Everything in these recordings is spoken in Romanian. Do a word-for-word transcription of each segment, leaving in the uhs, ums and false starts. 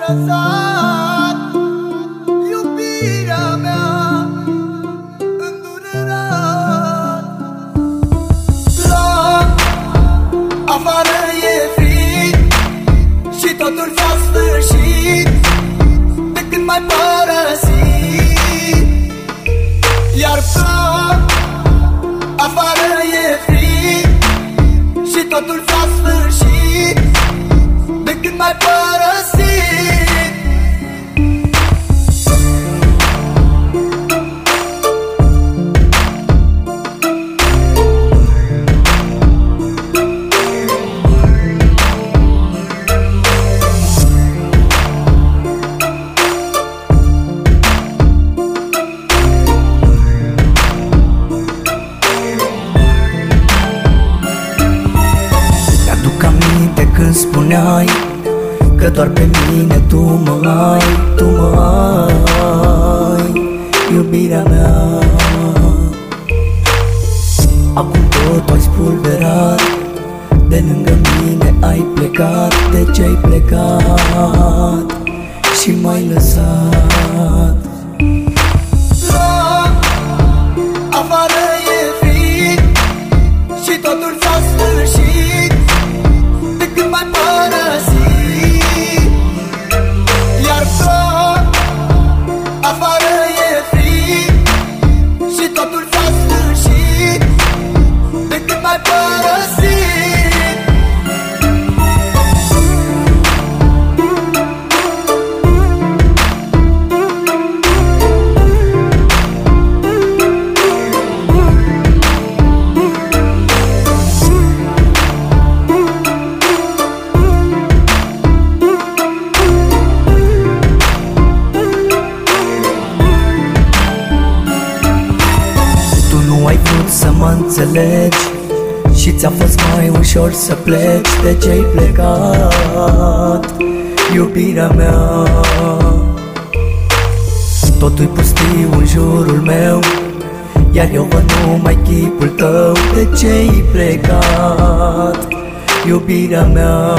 lăsat iubirea mea îndurerat. La afară e frig și totul s-a sfârșit de când m-ai părăsit. Iar ploc, afară e frig și totul s-a sfârșit de când m-ai părăsit. Când spuneai că doar pe mine tu mă ai, tu mă ai, iubirea mea. Acum tot ai spulberat, de lângă mine ai plecat. De ce ai plecat și m-ai lăsat? La afară e frig și totul s-a sfârșit de când m-ai părăsit. Iar ploc, afară e frig și totul s-a sfârșit de când m-ai părăsit. Ai vrut să mă înțelegi și ți-a fost mai ușor să pleci. De ce-ai plecat, iubirea mea? Totul-i pustiu în jurul meu, iar eu văd numai chipul tău. De ce-ai plecat, iubirea mea?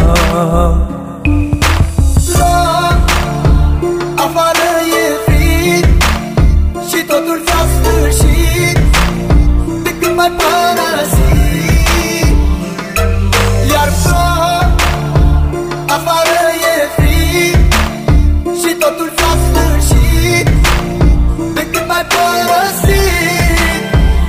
La afară e frig și totul s-a sfârșit de când m-ai părăsit. Iar ploc, afară e frig și totul s-a sfârșit de când m-ai părăsit.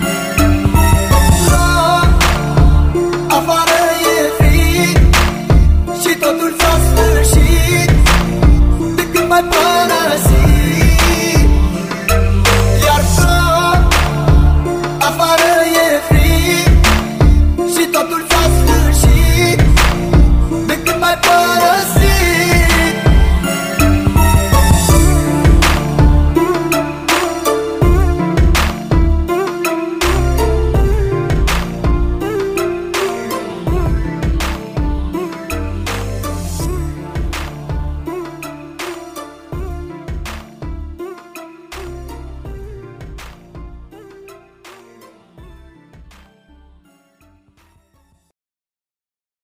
La afară e frig și totul s-a sfârșit de când m-ai părăsit. Iar ploc, afară e frig și totul s-a sfârșit de când m-ai părăsit.